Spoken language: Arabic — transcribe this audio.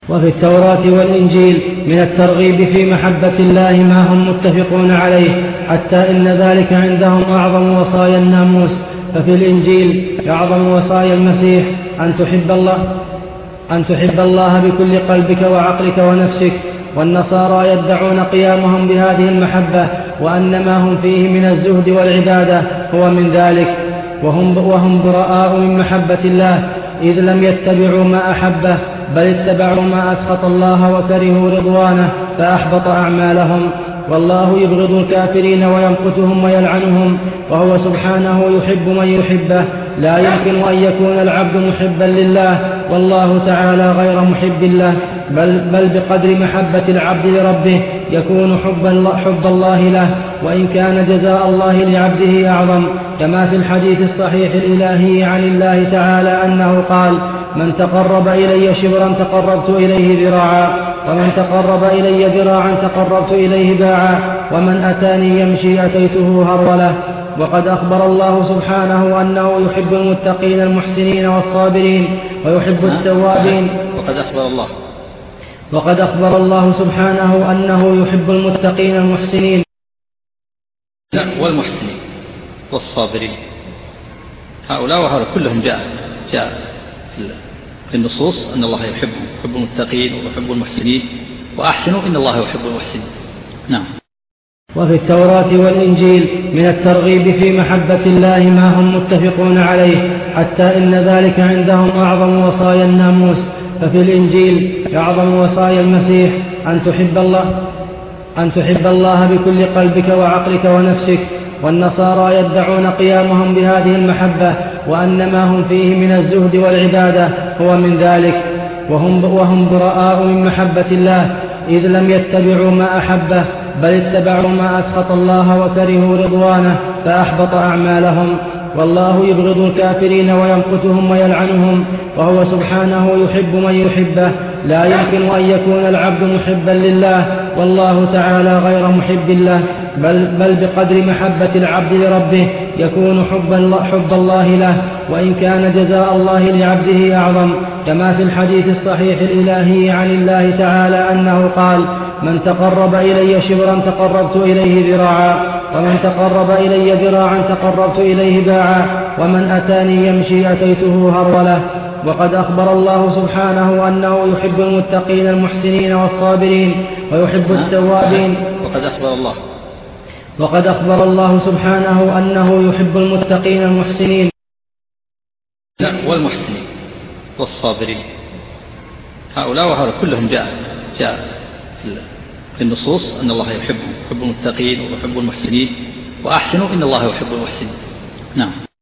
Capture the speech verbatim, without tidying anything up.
وفي التوراة والإنجيل من الترغيب في محبة الله ما هم متفقون عليه، حتى إن ذلك عندهم أعظم وصايا الناموس. ففي الإنجيل أعظم وصايا المسيح أن تحب الله أن تحب الله بكل قلبك وعقلك ونفسك، والنصارى يدعون قيامهم بهذه المحبة وأن ما هم فيه من الزهد والعبادة هو من ذلك، وهم, وهم براء من محبة الله، إذ لم يتبعوا ما أحبه بل اتبعوا ما أسخط الله وكرهوا رضوانه فأحبط أعمالهم. والله يبغض الكافرين ويمقتهم ويلعنهم، وهو سبحانه يحب من يحبه. لا يمكن أن يكون العبد محبا لله والله تعالى غير محب له، بل, بل بقدر محبة العبد لربه يكون حب, حب الله له، وإن كان جزاء الله لعبده أعظم، كما في الحديث الصحيح الإلهي عن الله تعالى أنه قال: من تقرب إلي شبرا تقربت إليه ذراعا، ومن تقرب إلي ذراعا تقربت إليه باعا، ومن أتاني يمشي أتيته هرولة. وقد أخبر الله سبحانه أنه يحب المتقين المحسنين والصابرين ويحب التوابين. وقد أخبر الله وقد أخبر الله سبحانه أنه يحب المتقين المحسنين والمحسنين والصابرين. هؤلاء وهؤلاء كلهم جاء جاء في النصوص أن الله يحبهم، يحب المتقين ويحب المحسنين، وأحسنوا إن الله يحب المحسنين. نعم. وفي التوراة والإنجيل من الترغيب في محبة الله ما هم متفقون عليه، حتى إن ذلك عندهم أعظم وصايا الناموس. ففي الإنجيل أعظم وصايا المسيح أن تحب الله أن تحب الله بكل قلبك وعقلك ونفسك، والنصارى يدعون قيامهم بهذه المحبة وأن ما هم فيه من الزهد والعبادة هو من ذلك، وهم, وهم براء من محبة الله، إذ لم يتبعوا ما أحبه بل اتبعوا ما أسخط الله وكرهوا رضوانه فأحبط أعمالهم. والله يبغض الكافرين ويمقتهم ويلعنهم، وهو سبحانه يحب من يحبه. لا يمكن أن يكون العبد محبا لله والله تعالى غير محب له، بل, بل بقدر محبة العبد لربه يكون حب, حب الله له، وإن كان جزاء الله لعبده أعظم، كما في الحديث الصحيح الإلهي عن الله تعالى أنه قال: من تقرب إلي شبرا تقربت إليه ذراعا، ومن تقرب إلي ذراعا تقربت إليه باعا، ومن أتاني يمشي أتيته هرولة. وقد أخبر الله سبحانه أنه يحب المتقين المحسنين والصابرين ويحب التوابين. وقد أخبر الله وقد أخبر الله سبحانه أنه يحب المتقين المحسنين والمحسنين والصابرين. هؤلاء وهؤلاء كلهم جاء جاء في النصوص أن الله يحبهم، يحب المتقين ويحب المحسنين، وأحسنوا إن الله يحب المحسنين. نعم.